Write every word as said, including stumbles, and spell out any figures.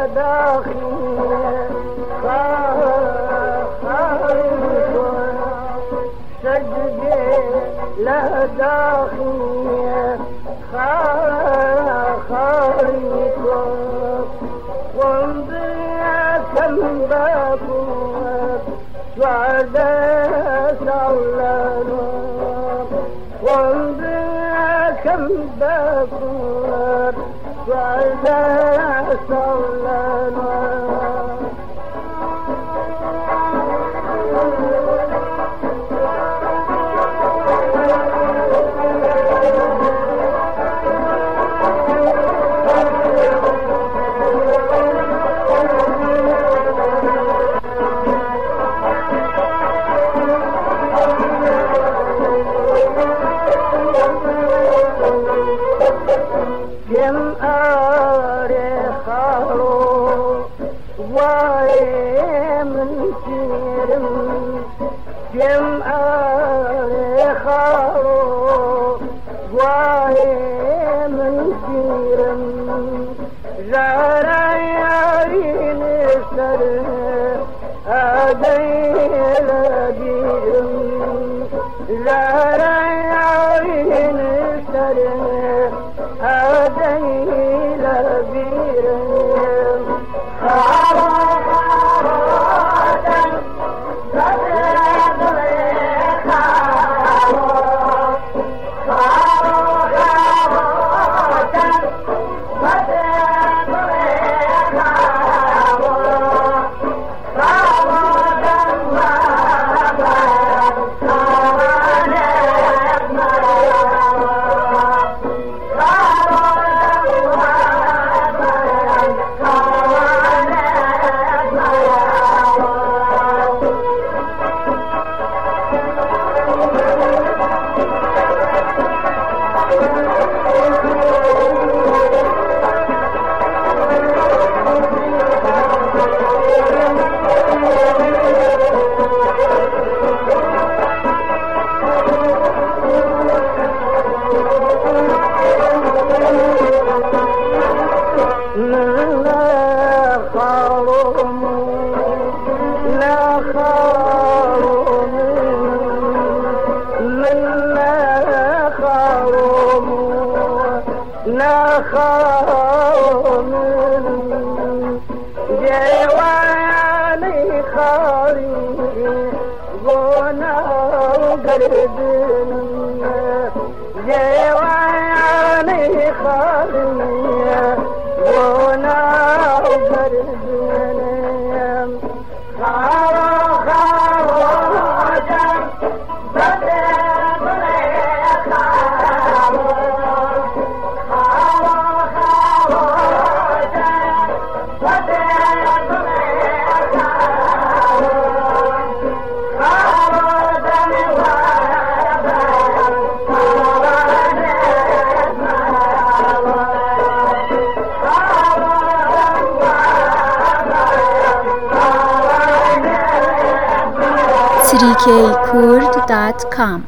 داخل سجدي لا داخل خاريك وانضيك البابوك وعداك علانك وانضيك البابوك وعداك علانك كم أرخارو ومن كرم كم أرخارو ومن كرم زاريين سر أديل ديرم زاريين سر أديل بيرم خاروتا بدرد خارو خاروتا بدرد خارو خاروتا لا خاوم جواني خاري غنا قربن جواني خاري غنا قربن خارو خارو جم بدر خارو three k kurd dot com